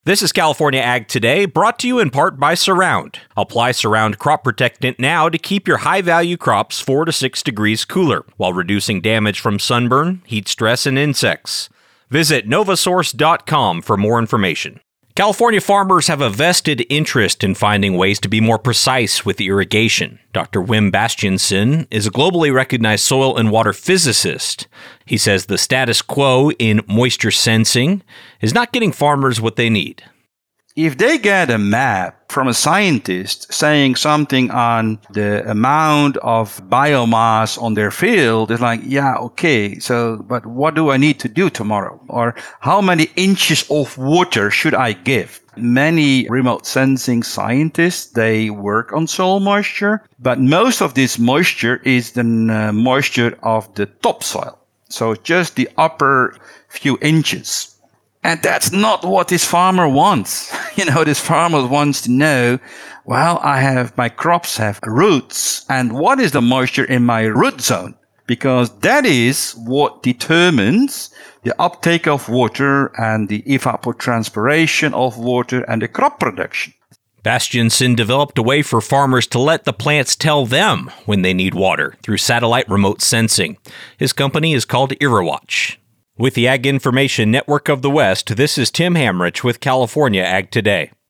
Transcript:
This is California Ag Today, brought to you in part by Surround. Apply Surround Crop Protectant now to keep your high-value crops 4 to 6 degrees cooler, while reducing damage from sunburn, heat stress, and insects. Visit Novasource.com for more information. California farmers have a vested interest in finding ways to be more precise with irrigation. Dr. Wim Bastianson is a globally recognized soil and water physicist. He says the status quo in moisture sensing is not getting farmers what they need. If they get a map from a scientist saying something on the amount of biomass on their field, it's like, yeah, okay, but what do I need to do tomorrow? Or how many inches of water should I give? Many remote sensing scientists, they work on soil moisture, but most of this moisture is the moisture of the topsoil. So just the upper few inches. And that's not what this farmer wants. This farmer wants to know, my crops have roots, and what is the moisture in my root zone? Because that is what determines the uptake of water and the evapotranspiration of water and the crop production. Bastianson developed a way for farmers to let the plants tell them when they need water through satellite remote sensing. His company is called IrriWatch. With the Ag Information Network of the West, this is Tim Hamrich with California Ag Today.